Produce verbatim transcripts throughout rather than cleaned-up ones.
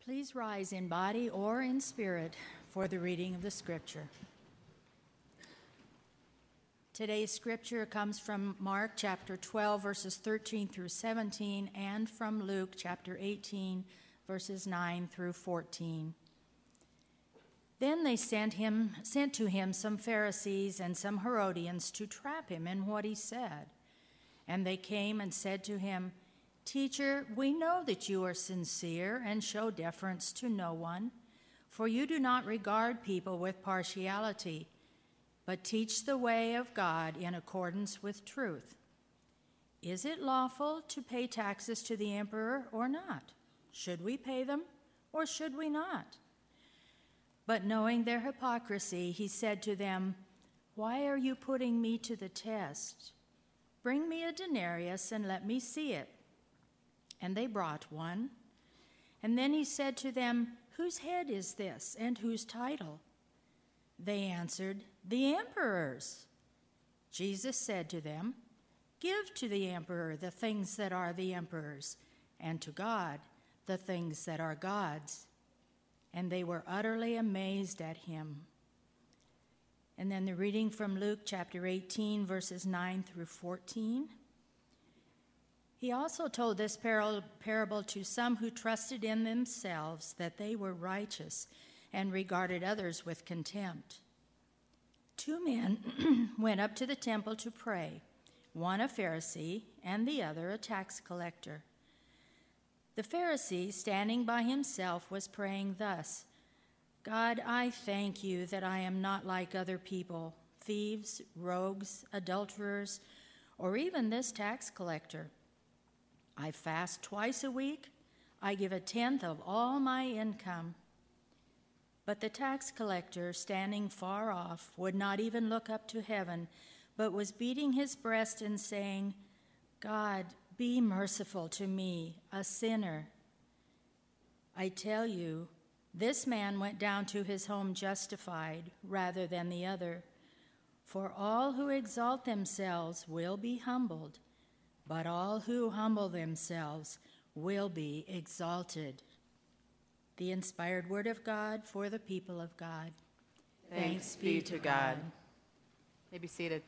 Please rise in body or in spirit for the reading of the scripture. Today's scripture comes from Mark chapter twelve, verses thirteen through seventeen, and from Luke chapter eighteen, verses nine through fourteen. Then they sent him, sent to him some Pharisees and some Herodians to trap him in what he said. And they came and said to him, "Teacher, we know that you are sincere and show deference to no one, for you do not regard people with partiality, but teach the way of God in accordance with truth. Is it lawful to pay taxes to the emperor or not? Should we pay them or should we not?" But knowing their hypocrisy, he said to them, "Why are you putting me to the test? Bring me a denarius and let me see it." And they brought one. And then he said to them, "Whose head is this, and whose title?" They answered, "The emperor's." Jesus said to them, "Give to the emperor the things that are the emperor's, and to God the things that are God's." And they were utterly amazed at him. And then the reading from Luke chapter eighteen, verses nine through fourteen. He also told this parable to some who trusted in themselves that they were righteous and regarded others with contempt. Two men went up to the temple to pray, one a Pharisee and the other a tax collector. The Pharisee, standing by himself, was praying thus, "God, I thank you that I am not like other people, thieves, rogues, adulterers, or even this tax collector. I fast twice a week. I give a tenth of all my income." But the tax collector, standing far off, would not even look up to heaven, but was beating his breast and saying, "God, be merciful to me, a sinner." I tell you, this man went down to his home justified rather than the other. For all who exalt themselves will be humbled, but all who humble themselves will be exalted. The inspired word of God for the people of God. Thanks, Thanks be to God. God. May be seated.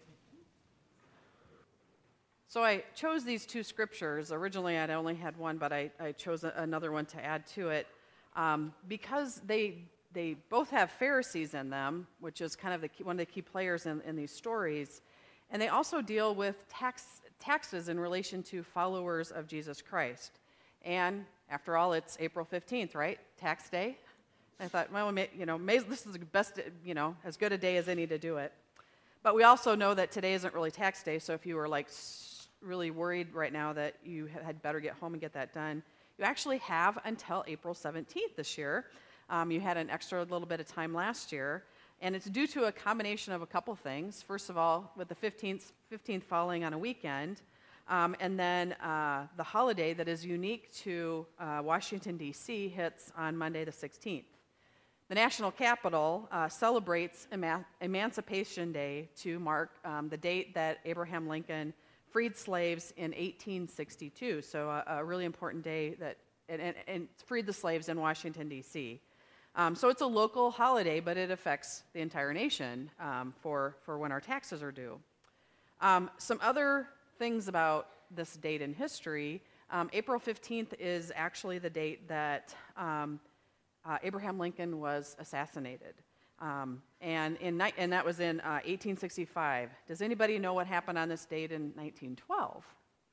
So I chose these two scriptures. Originally, I'd only had one, but I, I chose a, another one to add to it um, because they they both have Pharisees in them, which is kind of the key, one of the key players in, in these stories. And they also deal with tax taxes in relation to followers of Jesus Christ. And after all, it's April fifteenth, right? Tax day. I thought, well, you know, may, this is the best, you know, as good a day as any to do it. But we also know that today isn't really tax day, so if you were like really worried right now that you had better get home and get that done, you actually have until April seventeenth this year. Um, you had an extra little bit of time last year. And it's due to a combination of a couple things. First of all, with the fifteenth, fifteenth falling on a weekend, um, and then uh, the holiday that is unique to uh, Washington, D C hits on Monday the sixteenth. The national capital uh, celebrates Eman- Emancipation Day to mark um, the date that Abraham Lincoln freed slaves in eighteen sixty-two. So a, a really important day that and, and, and freed the slaves in Washington, D C Um, so it's a local holiday, but it affects the entire nation um, for, for when our taxes are due. Um, some other things about this date in history, um, April fifteenth is actually the date that um, uh, Abraham Lincoln was assassinated. Um, and, in, and that was in uh, eighteen sixty-five. Does anybody know what happened on this date in nineteen twelve?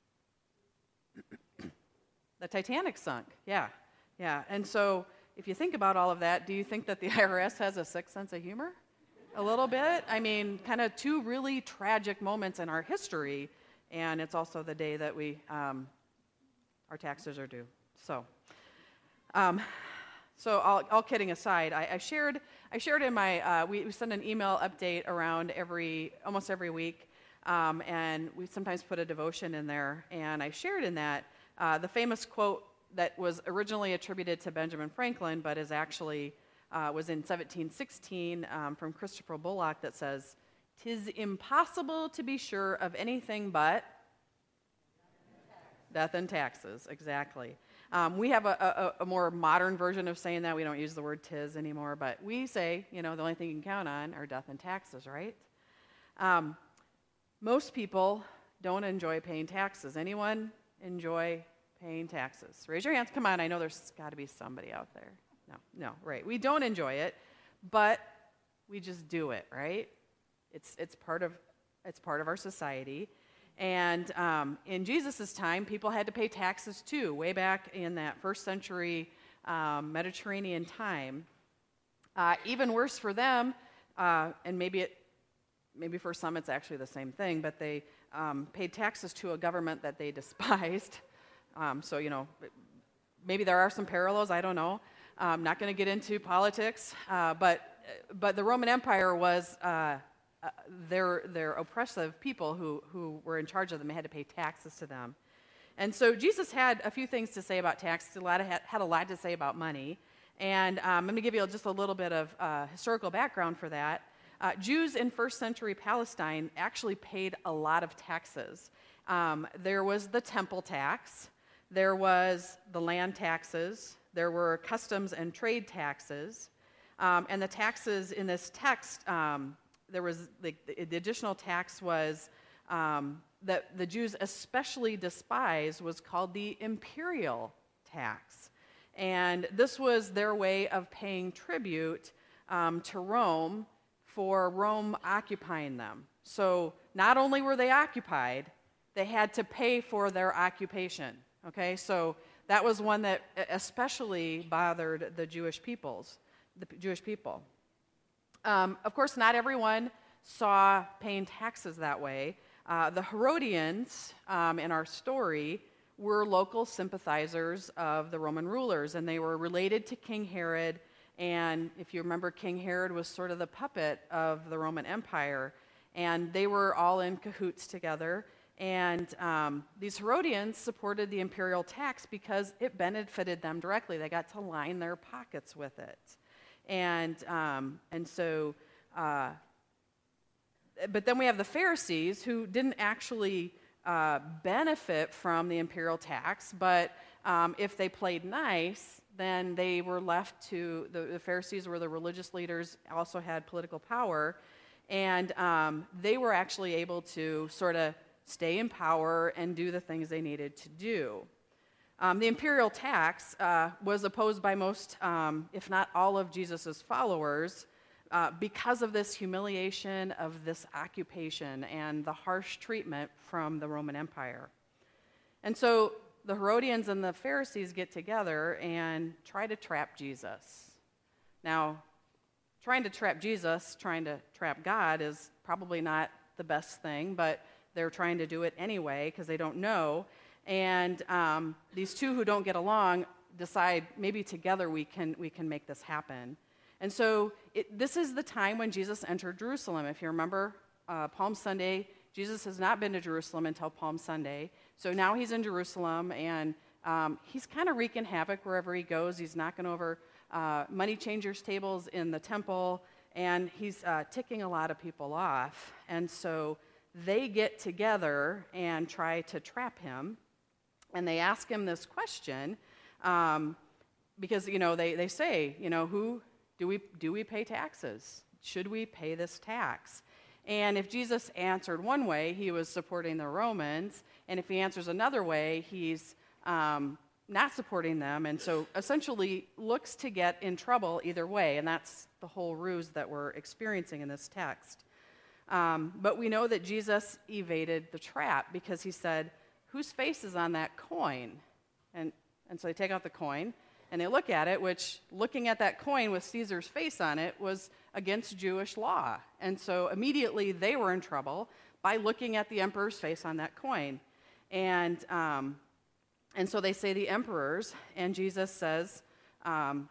The Titanic sunk, yeah, yeah. And so if you think about all of that, do you think that the I R S has a sick sense of humor? A little bit? I mean, kind of two really tragic moments in our history, and it's also the day that we, um, our taxes are due. So, um, so all, all kidding aside, I, I shared, I shared in my, uh, we, we send an email update around every, almost every week, um, and we sometimes put a devotion in there, and I shared in that uh, the famous quote that was originally attributed to Benjamin Franklin, but is actually uh, was in seventeen sixteen um, from Christopher Bullock that says, "'Tis impossible to be sure of anything but death and taxes." Exactly. Um, we have a, a, a more modern version of saying that. We don't use the word tis anymore, but we say, you know, the only thing you can count on are death and taxes, right? Um, most people don't enjoy paying taxes. Anyone enjoy paying taxes? Raise your hands. Come on, I know there's got to be somebody out there. No, no, right. We don't enjoy it, but we just do it, right? It's it's part of it's part of our society. And um, in Jesus' time, people had to pay taxes too, way back in that first century um, Mediterranean time. Uh, even worse for them, uh, and maybe it, maybe for some it's actually the same thing, but they um, paid taxes to a government that they despised. Um, so, you know, maybe there are some parallels, I don't know. I'm not going to get into politics, uh, but but the Roman Empire was... Uh, Uh, they're, they're oppressive people who, who were in charge of them. They had to pay taxes to them. And so Jesus had a few things to say about taxes. A lot of, had, had a lot to say about money. And um, I'm going to give you just a little bit of uh, historical background for that. Uh, Jews in first century Palestine actually paid a lot of taxes. Um, there was the temple tax. There was the land taxes. There were customs and trade taxes. Um, and the taxes in this text... Um, There was the, the additional tax was um, that the Jews especially despised was called the imperial tax, and this was their way of paying tribute um, to Rome for Rome occupying them. So not only were they occupied, they had to pay for their occupation. Okay, so that was one that especially bothered the Jewish peoples, the Jewish people. Um, of course, not everyone saw paying taxes that way. Uh, the Herodians um, in our story were local sympathizers of the Roman rulers, and they were related to King Herod. And if you remember, King Herod was sort of the puppet of the Roman Empire, and they were all in cahoots together. And um, these Herodians supported the imperial tax because it benefited them directly. They got to line their pockets with it. And um, and so, uh, but then we have the Pharisees who didn't actually uh, benefit from the imperial tax, but um, if they played nice, then they were left to, the, the Pharisees were the religious leaders, also had political power, and um, they were actually able to sort of stay in power and do the things they needed to do. Um, the imperial tax uh, was opposed by most, um, if not all of Jesus' followers uh, because of this humiliation of this occupation and the harsh treatment from the Roman Empire. And so the Herodians and the Pharisees get together and try to trap Jesus. Now, trying to trap Jesus, trying to trap God is probably not the best thing, but they're trying to do it anyway because they don't know. And um, these two who don't get along decide maybe together we can we can make this happen. And so it, this is the time when Jesus entered Jerusalem. If you remember, uh, Palm Sunday, Jesus has not been to Jerusalem until Palm Sunday. So now he's in Jerusalem, and um, he's kind of wreaking havoc wherever he goes. He's knocking over uh, money changers' tables in the temple, and he's uh, ticking a lot of people off. And so they get together and try to trap him. And they ask him this question um, because, you know, they, they say, you know, who do we do we pay taxes? Should we pay this tax? And if Jesus answered one way, he was supporting the Romans. And if he answers another way, he's um, not supporting them. And so essentially looks to get in trouble either way. And that's the whole ruse that we're experiencing in this text. Um, but we know that Jesus evaded the trap because he said, whose face is on that coin? And, and so they take out the coin, and they look at it, which looking at that coin with Caesar's face on it was against Jewish law. And so immediately they were in trouble by looking at the emperor's face on that coin. And, um, and so they say the emperor's, and Jesus says, um,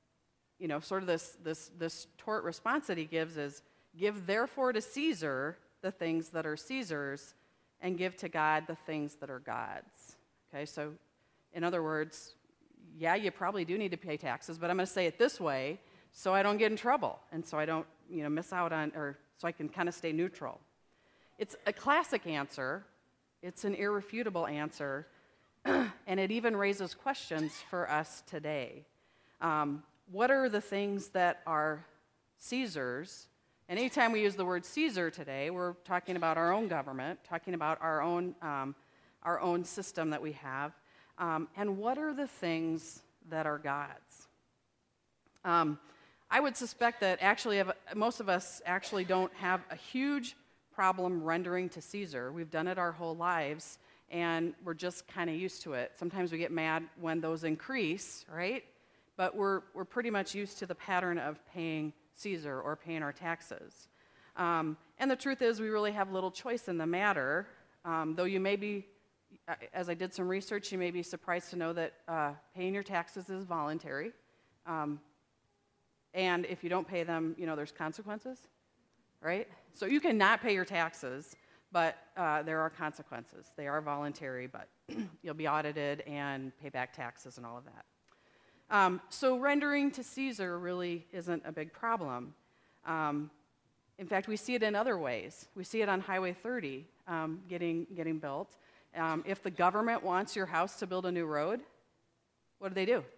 you know, sort of this, this, this tort response that he gives is, give therefore to Caesar the things that are Caesar's, and give to God the things that are God's. Okay, so in other words, yeah, you probably do need to pay taxes, but I'm going to say it this way so I don't get in trouble and so I don't, you know, miss out on, or so I can kind of stay neutral. It's a classic answer. It's an irrefutable answer, and it even raises questions for us today. Um, what are the things that are Caesar's? And anytime we use the word Caesar today, we're talking about our own government, talking about our own, um, our own system that we have. Um, and what are the things that are God's? Um, I would suspect that actually most of us actually don't have a huge problem rendering to Caesar. We've done it our whole lives, and we're just kind of used to it. Sometimes we get mad when those increase, right? But we're, we're pretty much used to the pattern of paying Caesar or paying our taxes. Um, and the truth is we really have little choice in the matter, um, though you may be, as I did some research, you may be surprised to know that uh, paying your taxes is voluntary. Um, and if you don't pay them, you know, there's consequences, right? So you cannot pay your taxes, but uh, there are consequences. They are voluntary, but you'll be audited and pay back taxes and all of that. Um, so rendering to Caesar really isn't a big problem. Um, in fact, we see it in other ways. We see it on Highway thirty um, getting, getting built. Um, if the government wants your house to build a new road, what do they do?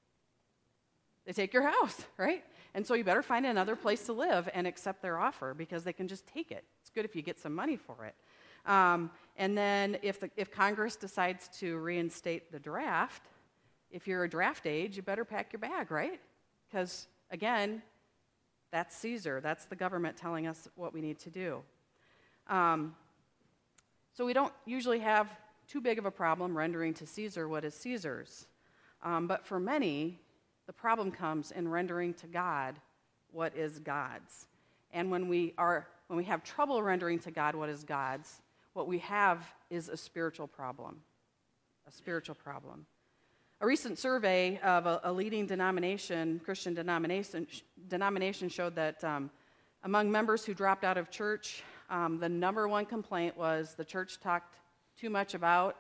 They take your house, right? And so you better find another place to live and accept their offer because they can just take it. It's good if you get some money for it. Um, and then if, the, if Congress decides to reinstate the draft, if you're a draft age, you better pack your bag, right? Because, again, that's Caesar. That's the government telling us what we need to do. Um, so we don't usually have too big of a problem rendering to Caesar what is Caesar's. Um, but for many, the problem comes in rendering to God what is God's. And when we are, when we have trouble rendering to God what is God's, what we have is a spiritual problem. A spiritual problem. A recent survey of a, a leading denomination, Christian denomination, denomination showed that um, among members who dropped out of church, um, the number one complaint was the church talked too much about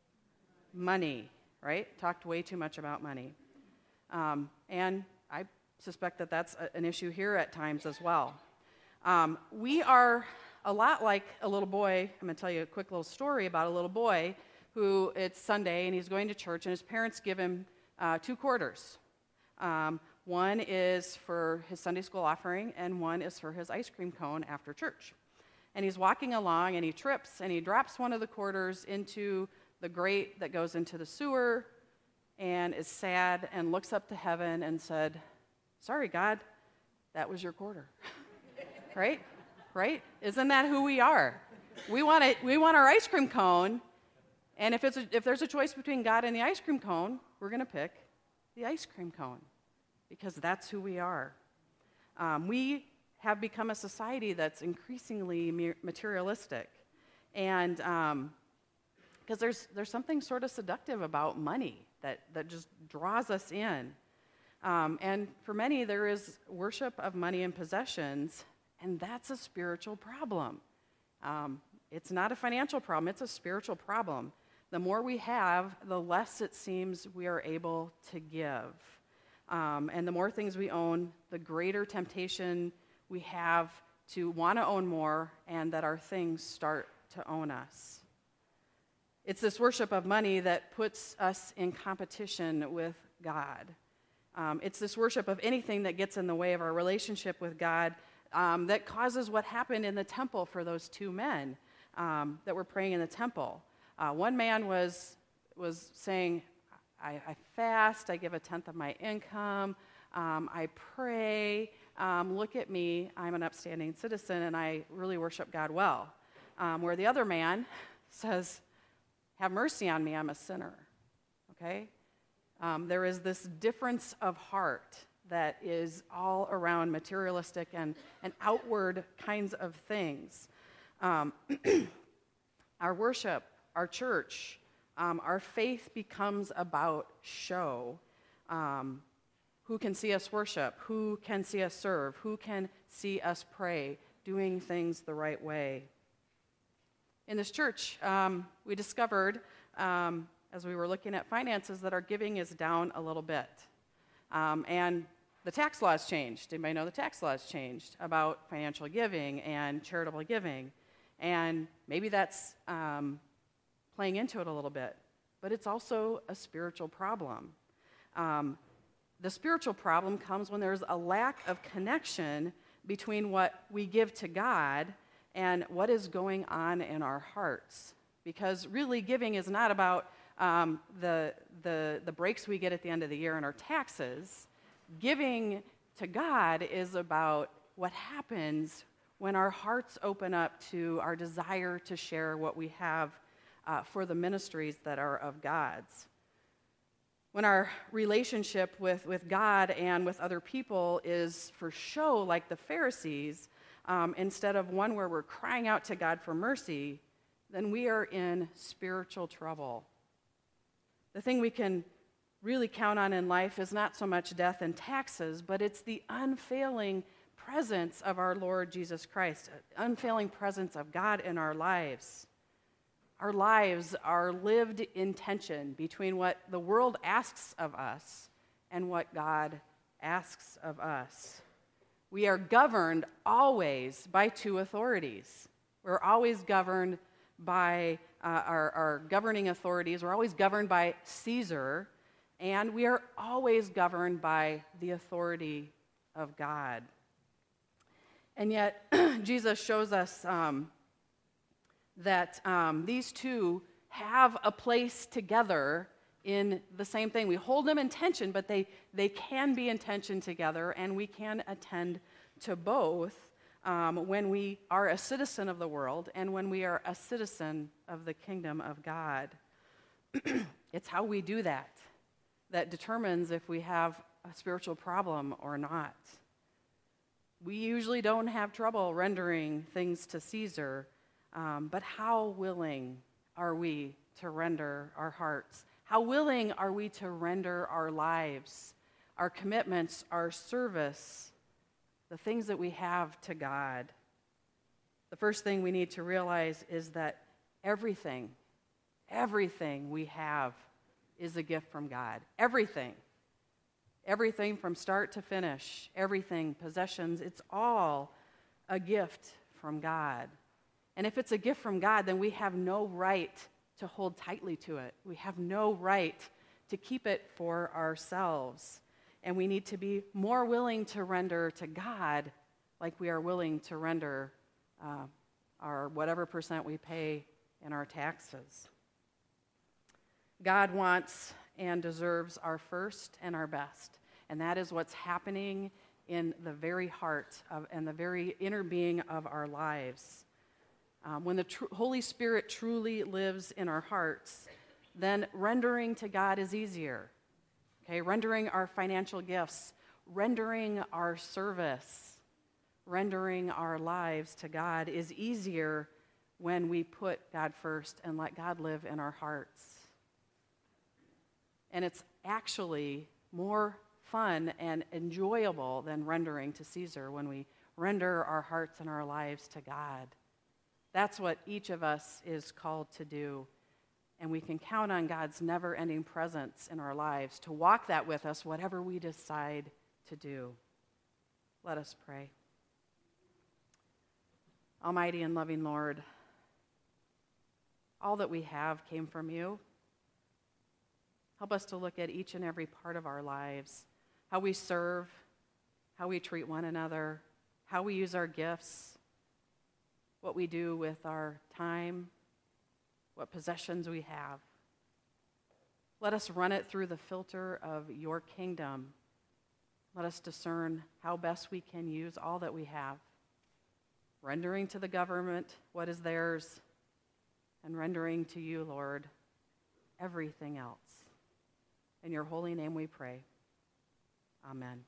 money, right? Talked way too much about money. Um, and I suspect that that's a, an issue here at times as well. Um, we are a lot like a little boy. I'm going to tell you a quick little story about a little boy who, it's Sunday, and he's going to church, and his parents give him uh, two quarters. Um, one is for his Sunday school offering, and one is for his ice cream cone after church. And he's walking along, and he trips, and he drops one of the quarters into the grate that goes into the sewer, and is sad, and looks up to heaven and said, "Sorry, God, that was your quarter." Right? Right? Isn't that who we are? We want it, we want our ice cream cone, and if, it's a, if there's a choice between God and the ice cream cone, we're going to pick the ice cream cone because that's who we are. Um, we have become a society that's increasingly materialistic, and because um, there's, there's something sort of seductive about money that, that just draws us in. Um, and for many, there is worship of money and possessions, and that's a spiritual problem. Um, it's not a financial problem, it's a spiritual problem. The more we have, the less it seems we are able to give. Um, and the more things we own, the greater temptation we have to want to own more and that our things start to own us. It's this worship of money that puts us in competition with God. Um, it's this worship of anything that gets in the way of our relationship with God um, that causes what happened in the temple for those two men um, that were praying in the temple. Uh, one man was was saying, I, I fast, I give a tenth of my income, um, I pray, um, look at me, I'm an upstanding citizen, and I really worship God well. Um, where the other man says, have mercy on me, I'm a sinner. Okay? Um, there is this difference of heart that is all around materialistic and, and outward kinds of things. Um, our worship, our church, um, our faith becomes about show. Um, who can see us worship? Who can see us serve? Who can see us pray, doing things the right way? In this church, um, we discovered, um, as we were looking at finances, that our giving is down a little bit. Um, and the tax laws changed. Anybody know the tax laws changed about financial giving and charitable giving? And maybe that's um, playing into it a little bit. but it's also a spiritual problem. Um, the spiritual problem comes when there's a lack of connection between what we give to God and what is going on in our hearts. Because really, giving is not about um, the, the, the breaks we get at the end of the year in our taxes. Giving to God is about what happens when our hearts open up to our desire to share what we have uh, for the ministries that are of God's. When our relationship with, with God and with other people is for show, like the Pharisees, um, instead of one where we're crying out to God for mercy, then we are in spiritual trouble. The thing we can really count on in life is not so much death and taxes, but it's the unfailing presence of our Lord Jesus Christ, unfailing presence of God in our lives. Our lives are lived in tension between what the world asks of us and what God asks of us. We are governed always by two authorities. We're always governed by uh, our, our governing authorities. We're always governed by Caesar, and we are always governed by the authority of God. And yet, Jesus shows us um, that um, these two have a place together in the same thing. We hold them in tension, but they, they can be in tension together, and we can attend to both um, when we are a citizen of the world and when we are a citizen of the kingdom of God. It's how we do that that determines if we have a spiritual problem or not. We usually don't have trouble rendering things to Caesar, um, but how willing are we to render our hearts? How willing are we to render our lives, our commitments, our service, the things that we have to God? The first thing we need to realize is that everything, everything we have is a gift from God. Everything. Everything from start to finish, everything, possessions, it's all a gift from God. And if it's a gift from God, then we have no right to hold tightly to it. We have no right to keep it for ourselves. And we need to be more willing to render to God like we are willing to render uh, our whatever percent we pay in our taxes. God wants and deserves our first and our best. And that is what's happening in the very heart of, and the very inner being of our lives. Um, when the tr- Holy Spirit truly lives in our hearts, then rendering to God is easier. Okay, rendering our financial gifts, rendering our service, rendering our lives to God is easier when we put God first and let God live in our hearts. And it's actually more fun and enjoyable than rendering to Caesar when we render our hearts and our lives to God. That's what each of us is called to do. And we can count on God's never-ending presence in our lives to walk that with us, whatever we decide to do. Let us pray. Almighty and loving Lord, all that we have came from you. Help us to look at each and every part of our lives, how we serve, how we treat one another, how we use our gifts, what we do with our time, what possessions we have. Let us run it through the filter of your kingdom. Let us discern how best we can use all that we have, rendering to the government what is theirs, and rendering to you, Lord, everything else. In your holy name we pray. Amen.